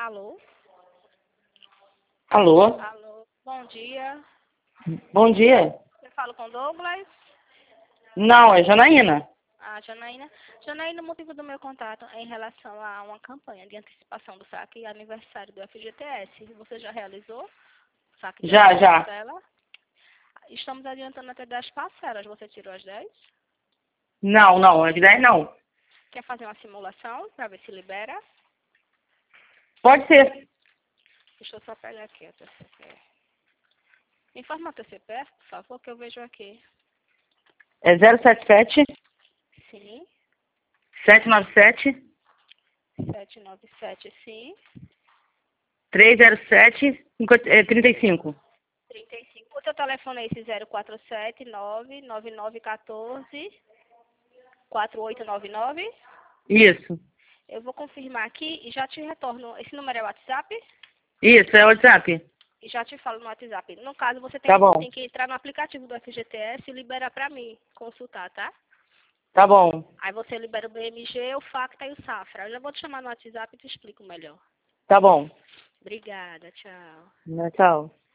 Alô? Alô? Alô? Bom dia. Bom dia. Eu falo com Douglas? Não, é Janaína. Ah, Janaína. Janaína, o motivo do meu contato é em relação a uma campanha de antecipação do saque e aniversário do FGTS. Você já realizou o saque da Já, primeira já. parcela? Estamos adiantando até 10 parcelas. Você tirou as 10? Não, as 10 não. Quer fazer uma simulação para ver se libera? Pode ser. Deixa eu só pegar aqui a teu CPF. Me informa o teu CPF, por favor, que eu vejo aqui. É 077 Sim. 797 797, sim. 307 35. 35. O teu telefone é esse 047 99914 4899? Isso. Eu vou confirmar aqui e já te retorno. Esse número é o WhatsApp? Isso, é o WhatsApp. E já te falo no WhatsApp. No caso, você Tá bom. tem que entrar no aplicativo do FGTS e liberar para mim consultar, tá? Tá bom. Aí você libera o BMG, o FACTA e o SAFRA. Eu já vou te chamar no WhatsApp e te explico melhor. Tá bom. Obrigada, tchau. Tchau.